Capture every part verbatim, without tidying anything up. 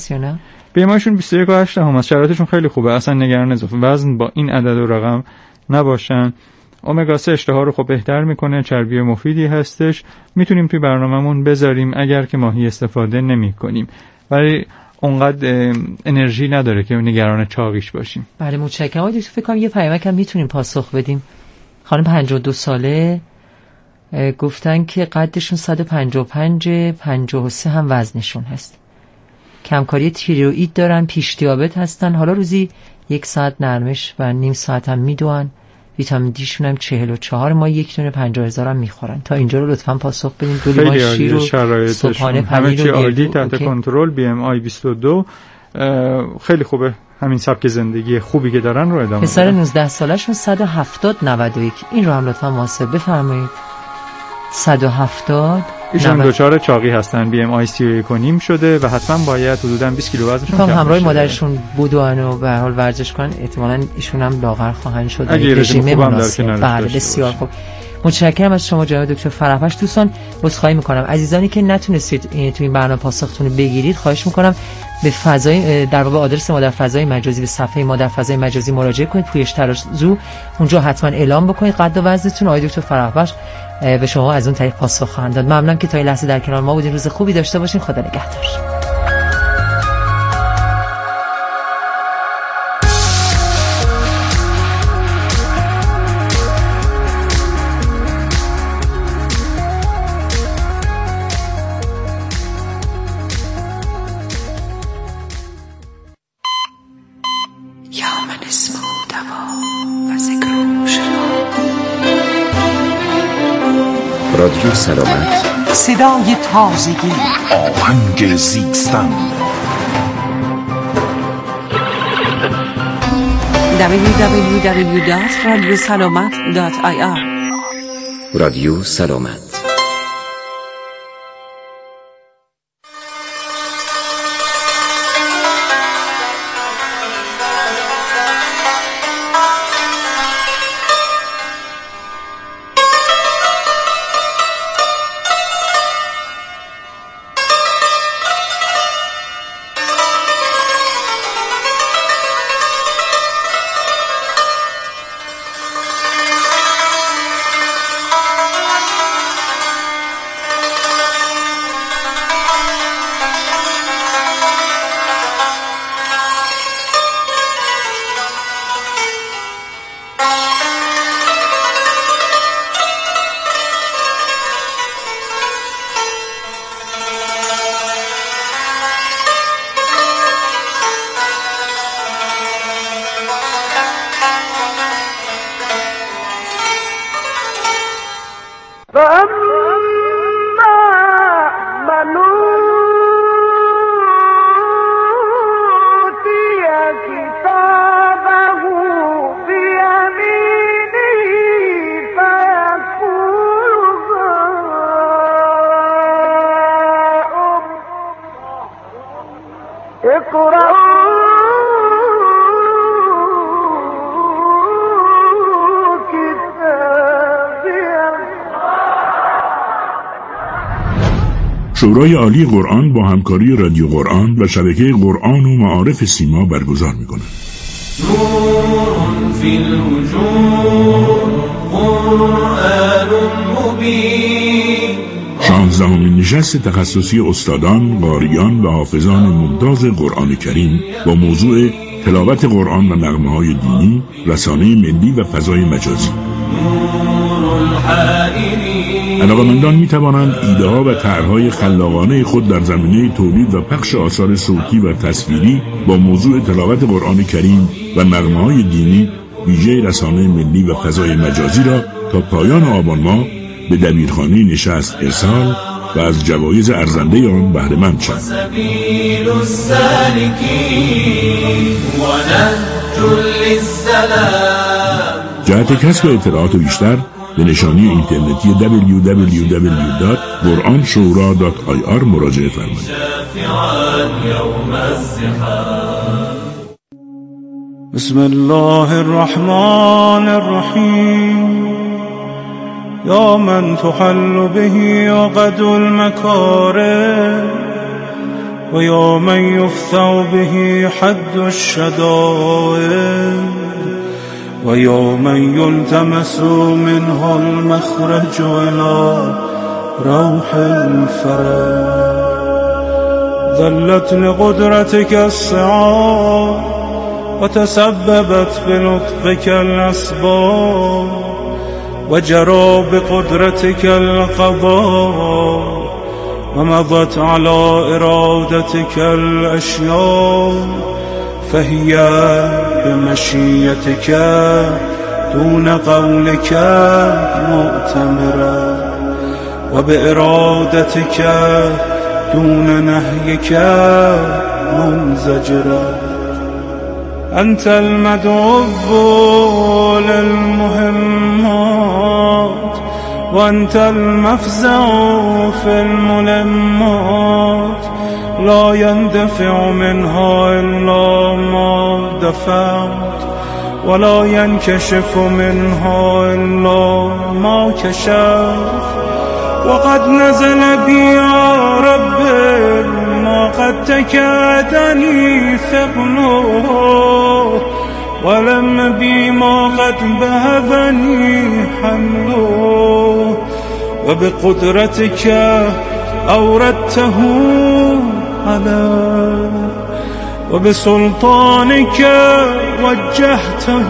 بی ام آیشون بیست و یک و هشت دهم است. شرایطشون خیلی خوبه، اصلا نگران اضافه وزن با این عدد و رقم نباشن. امگا سه اشتها رو خب بهتر میکنه، چربی مفیدی هستش، میتونیم توی برنامه‌مون بذاریم اگر که ماهی استفاده نمی کنیم، ولی اونقدر انرژی نداره که نگران چاقیش باشیم. بله متشکرم. آقای دکتر فکر کنم یه پیامک هم میتونیم پاسخ بدیم. خانم پنجاه و دو ساله گفتن که قدشون صد و پنجاه و پنج، پنجاه و سه هم وزنشون هست، کمکاری تیروئید دارن، پیش دیابت هستن، حالا روزی یک ساعت نرمش و نیم ساعت هم میدوان، ویتامین دی شون هم چهل و چهار ماه یک دونه پنجاه هزار هم میخورن. تا اینجا رو لطفاً پاسخ بدین. دو لیوان شیر و صبحانه همه چی عالی، گردو. تحت کنترل. بی ام آی بیست و دو خیلی خوبه، همین سبک زندگی خوبی که دارن رو ادامه. پسر نوزده سالشون صد و هفتاد نود و یک، این رو هم لطفاً محاسب بفرمایید. صد و هفتاد ایشون دوچار چاقی هستن، بی ام آی سی و یک و نیم شده و حتما باید حدوداً بیست کیلو وزنشون کم بشه. همراه مادرشون بودوان و به هر حال ورزش کنن، احتمالاً ایشون هم لاغر خواهند شد. اگه رژیم خوبم داره که بله بسیار خوب. متشکرم از شما جناب دکتر فرحبخش. دوستان عذرخواهی میکنم عزیزانی که نتونستید تو این برنامه پاسختون رو بگیرید، خواهش میکنم به فضای در واقع آدرس ما در فضای مجازی، به صفحه ما در فضای مجازی مراجعه کنید، پویش ترازو، اونجا حتما اعلام بکنید قد و وزنتون. آقای دکتر فرحبخش به شما از اون طریق پاسخ خواهند داد. ممنونم که تا این لحظه در کنار ما بودین. روز خوبی داشته باشین. خدا نگهدار. رادیو سلامت، صدای تازگی، آهنگ زیستن. دبلیو دبلیو دبلیو دات رادیو سلامت دات آی آر. رادیو سلامت. شورای عالی قرآن با همکاری رادیو قرآن و شبکه قرآن و معارف سیما برگزار می‌کند. نور فی الوجود قرآن مبین. شانزدهمین نشست تخصصی استادان، قاریان و حافظان ممتاز قرآن کریم با موضوع تلاوت قرآن و نغمه‌های دینی، رسانه ملی و فضای مجازی. علاقه‌مندان می توانند ایده ها و طرح‌های خلاقانه خود در زمینه تولید و پخش آثار صوتی و تصویری با موضوع تلاوت قرآن کریم و نغمه‌های دینی ویژه رسانه ملی و فضای مجازی را تا پایان آبان ماه به دبیرخانه نشست ارسال و از جوایز ارزنده آن بهره مند شوند. جهت کسب اطلاعات بیشتر به نشانی اینترنتی دبلیو دبلیو دبلیو دات قرآن شورا دات آی آر مراجعه فرمایید. بسم الله الرحمن الرحیم. یا من تحل به عقد المکارم و یا من یفتح به حد الشدائد و یا من یلتمس منه المخرج الى روح الفرج. ذلت لقدرتك السعاد وتسببت بلطفك الأسباب وجرى بقدرتك القضاء ومضت على إرادتك الأشياء فهي بمشيتك دون قولك مؤتمرة وبإرادتك دون نهيك منزجرة. أنت المدعو للمهمات وأنت المفزع في الملمات لا يندفع منها إلا ما دفعت ولا ينكشف منها إلا ما كشفت. وقد نزل بي يا رب ما قد تكادني ثقله ولم بي ما قد بهبني حمله وبقدرتك أوردته علي وبسلطانك وجهته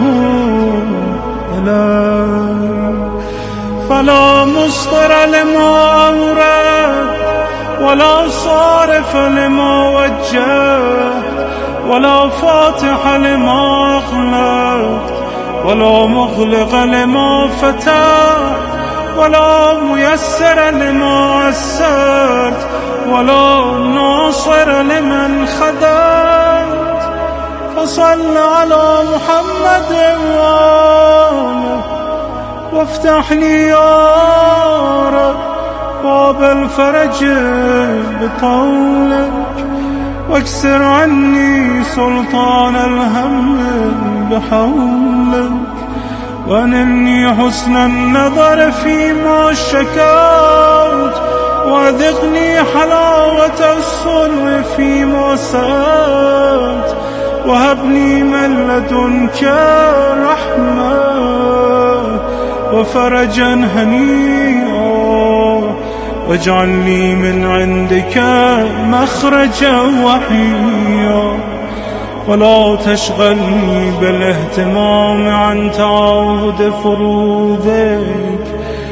إلي فلا مصدر لما أورد ولا صارف لما وجهت ولا فاتح لما أغلقت ولا مغلق لما فتحت ولا ميسر لما يسرت ولا ناصر لمن خذلت. فصل على محمد وآله وافتح لي يا رب باب الفرج بطولك واكسر عني سلطان الهم بحولك وانلني حسن النظر فيما شكوت وأذقني حلاوة الصلح فيما سألت وهبني من لدنك رحمة وفرجا هنيئا واجعل لي من عندك مخرجا وحيا ولا تشغلني بالاهتمام عن تعاهد فروضك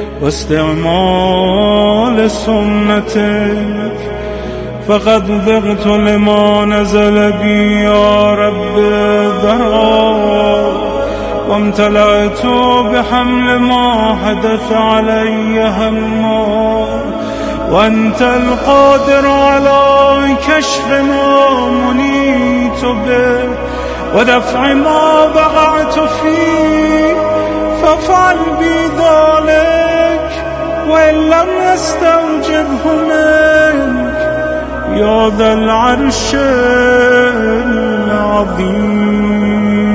واستعمال سنتك. فقد ذقت لما نزل بي يا رب ذرعا وامتلأت بحمل ما حدث علي هما وأنت القادر على كشف ما منيت به ودفع ما وقعت فيه فافعل بي ذلك وإن لم يستوجبه منك يا ذا العرش العظيم.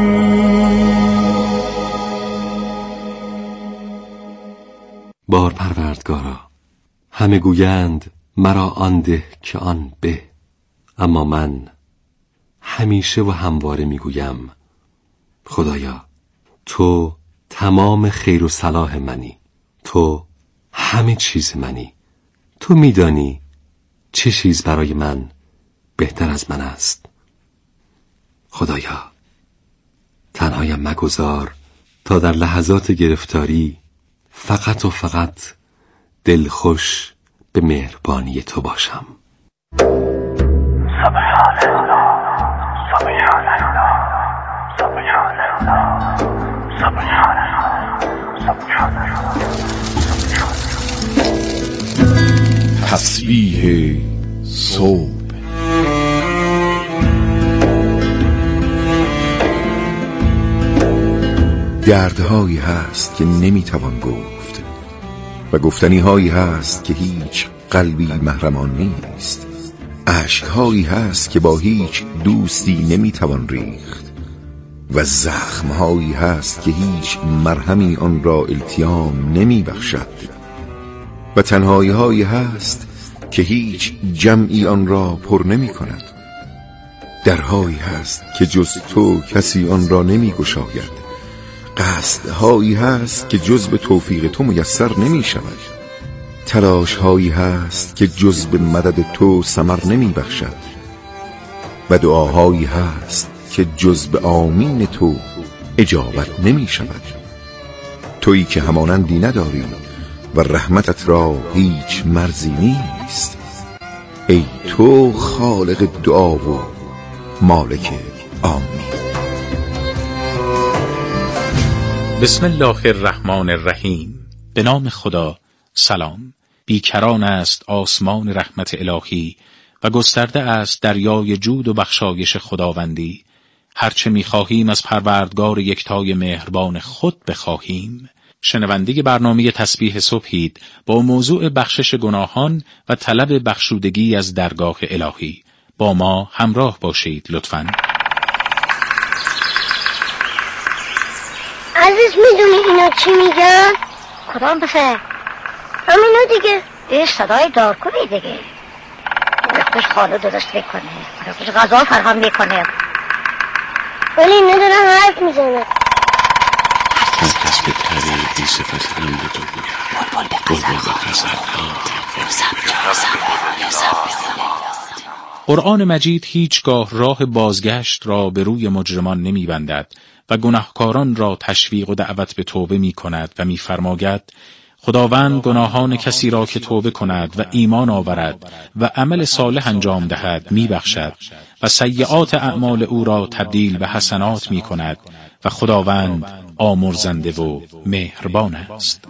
بار پروردگارا، همه گویند مرا آن ده که آن به، اما من همیشه و همواره میگویم خدایا تو تمام خیر و صلاح منی، تو همه چیز منی، تو میدانی چه چیز برای من بهتر از من است. خدایا تنهایم مگذار تا در لحظات گرفتاری فقط و فقط دلخوش به مهربانی تو باشم. سبحان الله سبحان الله سبحان الله سبحان الله سبحان الله. تسبیح صبح. دردهایی هست که نمیتوان گفت و گفتنی هایی هست که هیچ قلبی محرمان نیست. اشکهایی هست که با هیچ دوستی نمیتوان ریخت و زخمهایی هست که هیچ مرهمی آن را التیام نمی بخشد و تنهایی هایی هست که هیچ جمعی آن را پر نمی کند. درهایی هست که جز تو کسی آن را نمی گشاید. قصدهایی هست که جز به توفیق تو میسر نمی شود. تلاشهایی هست که جز به مدد تو ثمر نمی بخشد. و دعاهایی هست که جز به آمین تو اجابت نمی شود. تویی که همانندی نداری و رحمتت را هیچ مرزی نیست. ای تو خالق دعا و مالک آمین. بسم الله الرحمن الرحیم. به نام خدا. سلام. بیکران است آسمان رحمت الهی و گسترده است دریای جود و بخشایش خداوندی. هرچه می‌خواهیم از پروردگار یکتای مهربان خود بخواهیم. شنونده برنامه تسبیح صبحید با موضوع بخشش گناهان و طلب بخشودگی از درگاه الهی. با ما همراه باشید لطفاً. عزیز میدونی اینا چی میگن؟ کدام پسر؟ همینو دیگه. یه صدای دارکوبی دیگه. وقتش خاله درست میکنه، وقتش غذا فراهم میکنه، ولی اینا دارن حرف میزنن. هر کس که تری بی صفت هم به تو بگرد بلبل به غزل قرآن مجید هیچگاه راه بازگشت را به روی مجرمان نمی بندد و گناهکاران را تشویق و دعوت به توبه می کند و می فرماید خداوند گناهان کسی را که توبه کند و ایمان آورد و عمل صالح انجام دهد می بخشد و سیئات اعمال او را تبدیل به حسنات می کند و خداوند آمرزنده و مهربان است.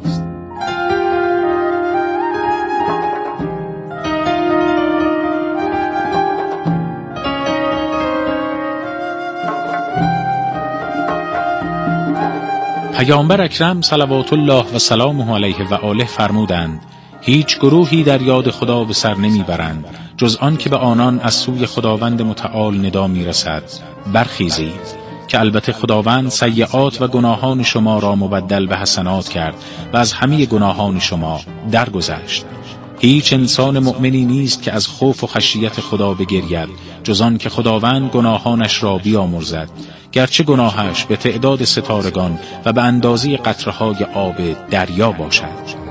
پیامبر اکرم صلوات الله و سلامه علیه و آله فرمودند هیچ گروهی در یاد خدا به سر نمی برند جز آن که به آنان از سوی خداوند متعال ندا می رسد برخیزید که البته خداوند سیئات و گناهان شما را مبدل به حسنات کرد و از همه گناهان شما درگذشت. هیچ انسان مؤمنی نیست که از خوف و خشیت خدا بگرید جز آن که خداوند گناهانش را بیامرزد، گرچه گناهش به تعداد ستارگان و به اندازه قطره‌های آب دریا باشد.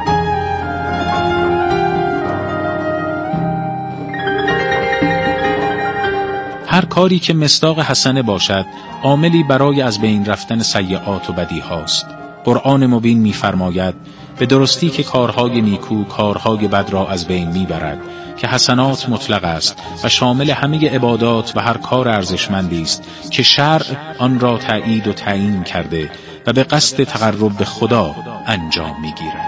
هر کاری که مصداق حسنه باشد عاملی برای از بین رفتن سیئات و بدی هاست. قرآن مبین می‌فرماید به درستی که کارهای نیکو کارهای بد را از بین می‌برد که حسنات مطلق است و شامل همه عبادات و هر کار ارزشمندی است که شرع آن را تأیید و تعیین کرده و به قصد تقرب به خدا انجام می‌گیرد.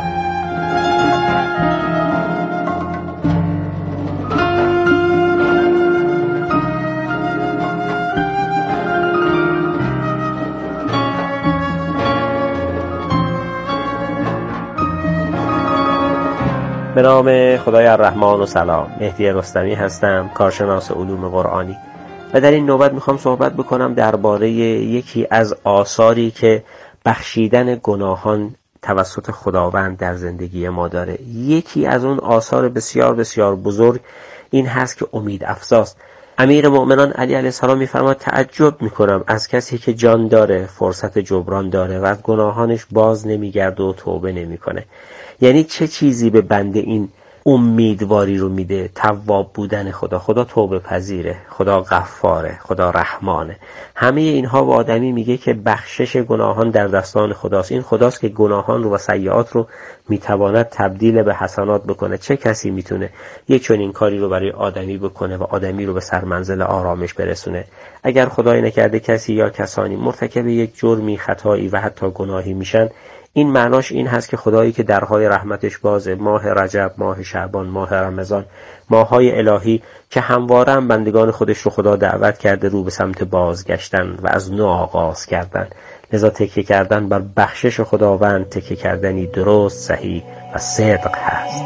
به نام خدای الرحمن و سلام. مهدی رستمی هستم، کارشناس علوم قرآنی، و در این نوبت میخوام صحبت بکنم درباره یکی از آثاری که بخشیدن گناهان توسط خداوند در زندگی ما داره. یکی از اون آثار بسیار بسیار بزرگ این هست که امید افزاست. امیر مؤمنان علی علیه السلام میفرماد تعجب میکنم از کسی که جان داره، فرصت جبران داره و از گناهانش باز نمیگرده و توبه نمیکنه. یعنی چه چیزی به بنده این امیدواری رو میده؟ تواب بودن خدا. خدا توبه پذیره، خدا غفاره، خدا رحمانه. همه اینها به آدمی میگه که بخشش گناهان در دستان خداست. این خداست که گناهان رو و سیئات رو میتواند تبدیل به حسنات بکنه. چه کسی میتونه یک چنین کاری رو برای آدمی بکنه و آدمی رو به سرمنزل آرامش برسونه؟ اگر خدای نکرده کسی یا کسانی مرتکب یک جرمی، خطایی و حتی گناهی میشن، این معناش این هست که خدایی که درهای رحمتش بازه، ماه رجب، ماه شعبان، ماه رمضان، ماه‌های الهی که همواره هم بندگان خودش رو خدا دعوت کرده رو به سمت بازگشتن و از نو آغاز کردن. لذا تکیه کردن بر بخشش خداوند تکیه کردنی درست، صحیح و صدق هست.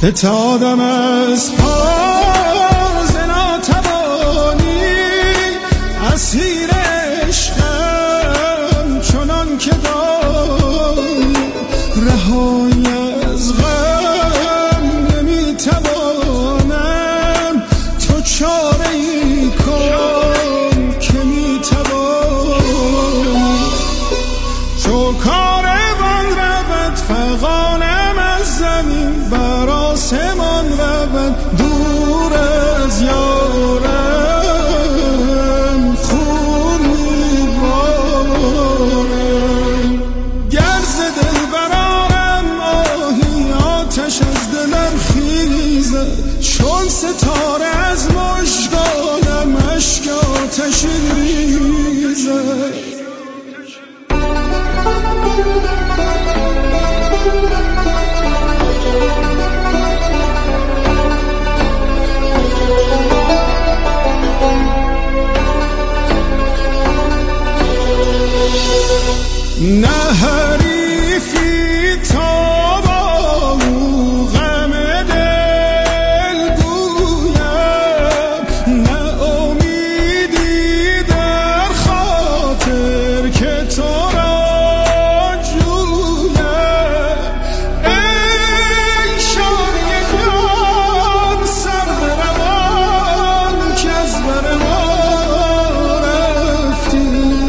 فتادم از پاز ناتوانی، اسیر عشقم چنان که دانی، رهایی از غم نمیتوانم، تو چاره ای کن که میتوانی. چو کاروان رود فغانم از زمین، بر آسمان رود دور از یارم، خون میبارم. گر ز دل برارم آهی آتش از دلم خیزد، چون ستاره از مژگانم اشک آتشی ریزد. نه حریفی تا با او غم دل گویم، نه امیدی در خاطر که تو را جویم. ای شانه جان سر روان که از بر ما رفتی،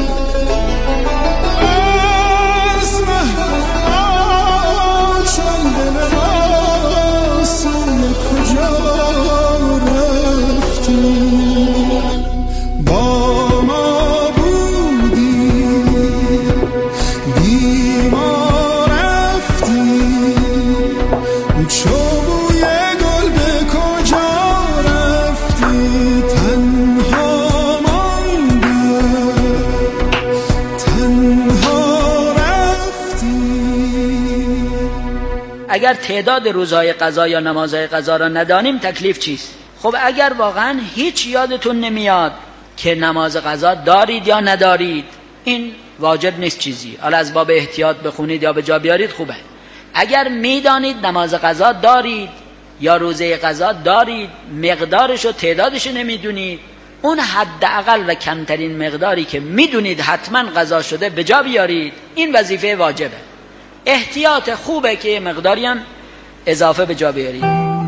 اگر تعداد روزهای قضا یا نمازهای قضا را ندانیم تکلیف چیست؟ خب اگر واقعا هیچ یادتون نمیاد که نماز قضا دارید یا ندارید، این واجب نیست چیزی، حالا از باب احتیاط بخونید یا به جا بیارید خوبه. اگر میدانید نماز قضا دارید یا روزه قضا دارید، مقدارش و تعدادش نمیدونید، اون حداقل و کمترین مقداری که میدونید حتما قضا شده به جا بیارید، این وظیفه واجبه. احتیاط خوبه که مقداری هم اضافه به جا بیارید.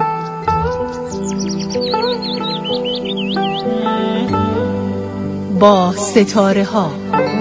با ستاره ها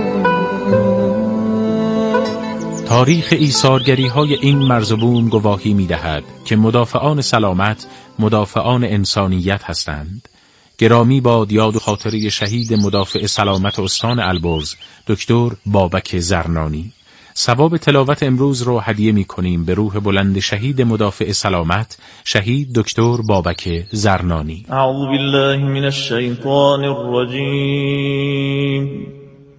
تاریخ ایثارگری های این مرز و بوم گواهی می دهد که مدافعان سلامت مدافعان انسانیت هستند. گرامی باد یاد و خاطره شهید مدافع سلامت استان البرز دکتر بابک زرنانی. ثواب تلاوت امروز رو هدیه می کنیم به روح بلند شهید مدافع سلامت شهید دکتر بابک زرنانی. اعوذ بالله من الشیطان الرجیم.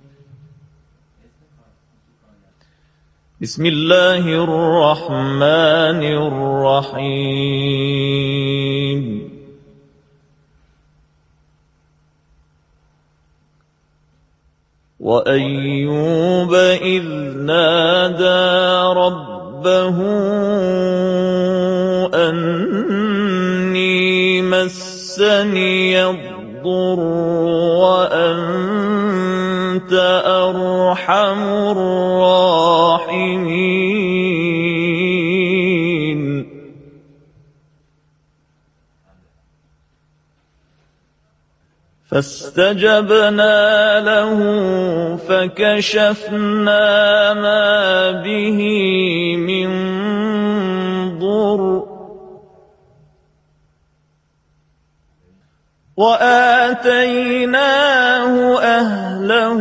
بسم الله الرحمن الرحیم. وأيوب إذ نادى ربه أني مسني الضر وأنت أرحم الراحمين. فاستجبنا له فكشفنا ما به من ضر وآتيناه أهله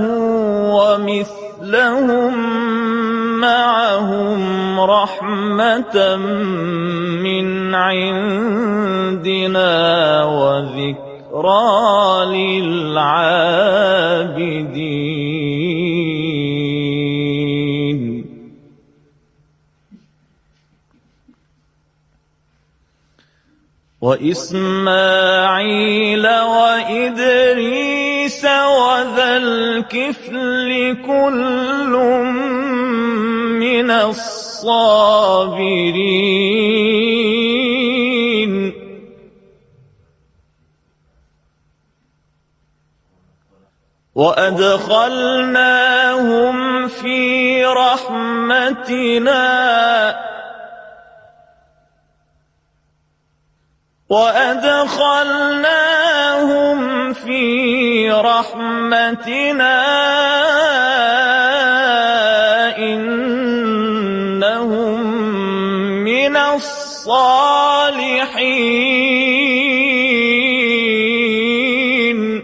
ومثلهم معهم رحمة من عندنا وذكر للعابدين. وإسماعيل وإدريس وذا الكفل كل من الصابرين. وأدخلناهم في رحمتنا وأدخلناهم في رحمتنا إنهم من الصالحين.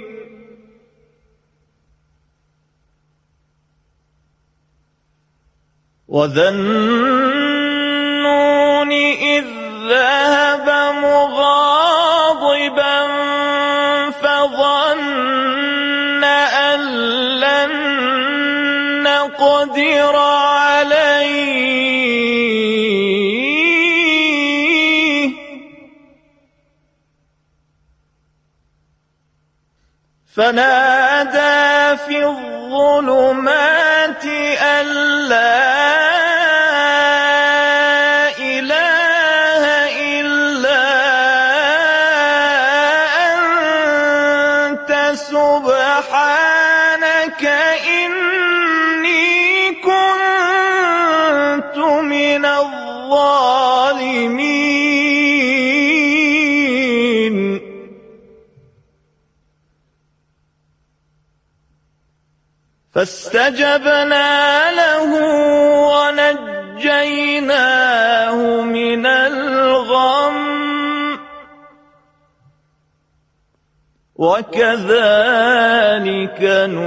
وذا النون إذ ذهب مغاضبا فظن أن لن نقدر عليه فنادى في الظلمات أن لا سبحانك إني كنت من الظالمين. فاستجبنا له ونجيناه من الغم وكذلك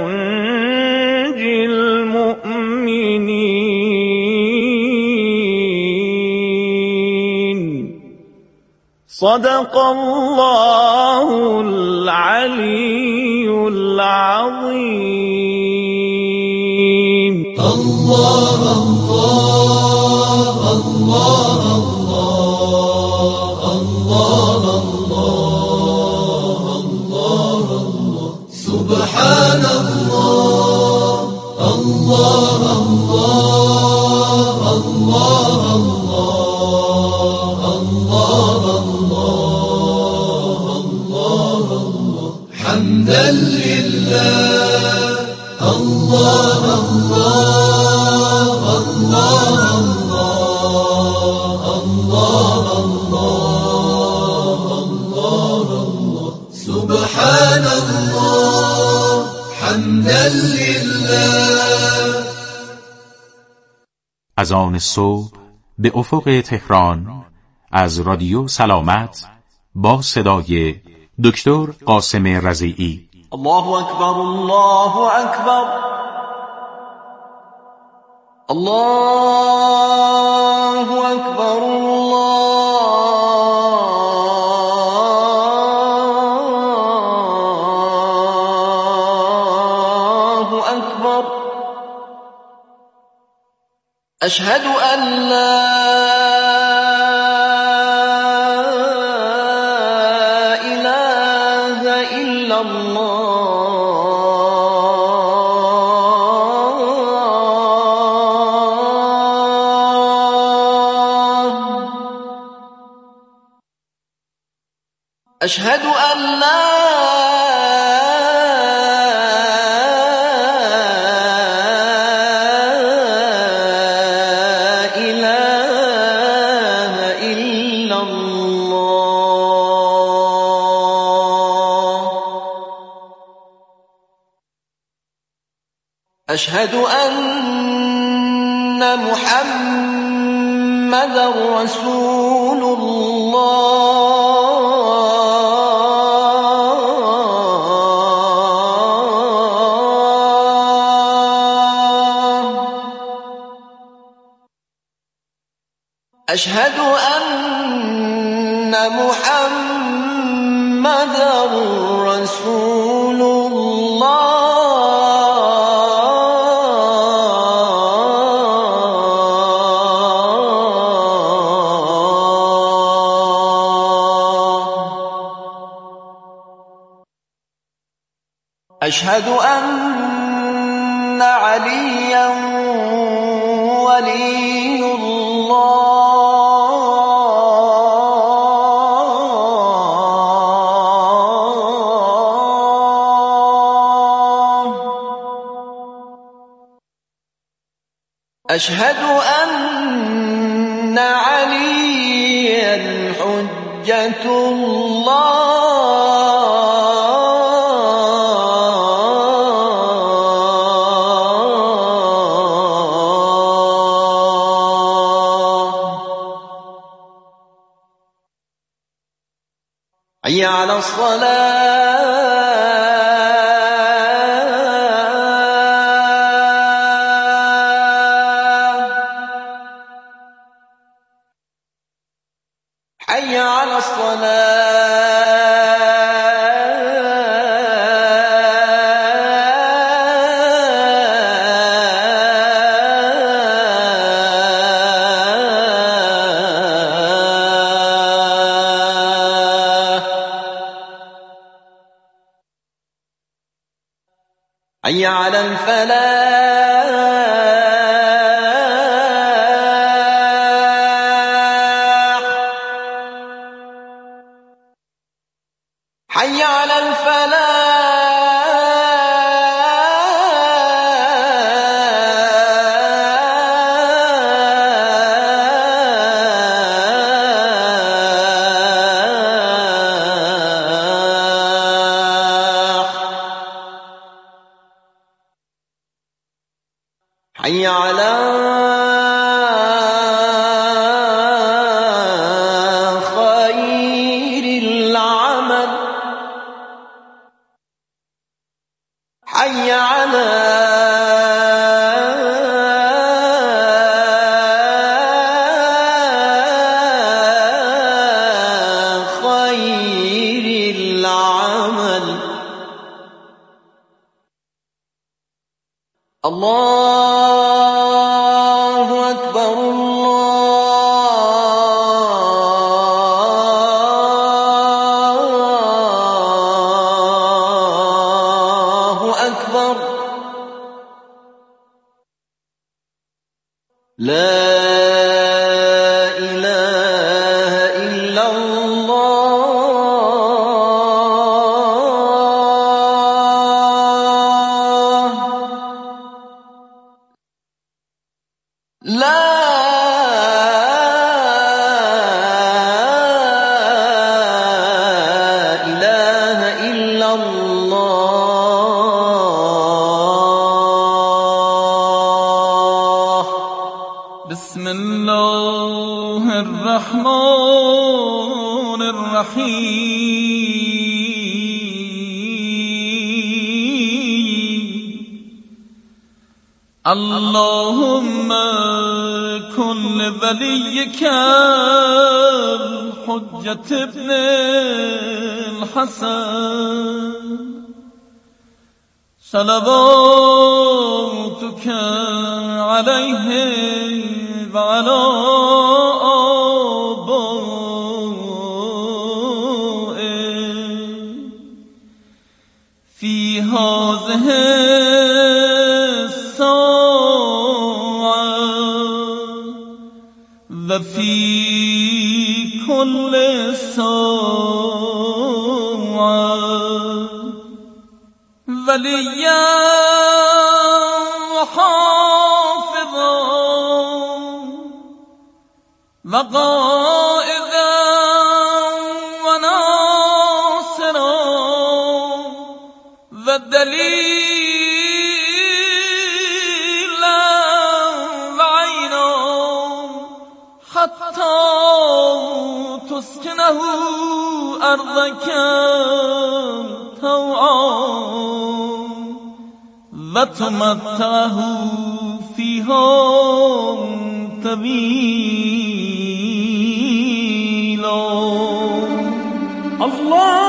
ننجي المؤمنين. صدق الله العلي العظيم. الله الله الله الله الله سبحان الله الله الله الله الله الله الله حمدا لله الله الله الله الله الله الله سبحان الله حمدا لله. از آن صبح به افق تهران از رادیو سلامت با صدای دکتر قاسم رضیعی. الله اکبر الله اکبر الله اکبر الله اکبر. اشهد ان لا اله الا الله. اشهد ان لا أشهد أن محمدا رسول الله. أشهد أن محمدا رسول الله. أشهد أن عليا ولي الله. أشهد أن عليا حجة الله حي على الصلاة حي على حي على الفلاح حي على حي على خير العمل حي على خير العمل الله أكبر الله أكبر لا إله إلا الله لا إله إلا الله بسم الله الرحمن الرحيم اللهم كن لوليك الحجة ابن الحسن صلواتك عليه وعلى آبائه في هذه الساعة وفي كل ساعة وليا وحافظا وقائدا وناصرا ودليلا وعينا حتى تسكنه أرضك طوعا وتمتعه فيها طويلا الله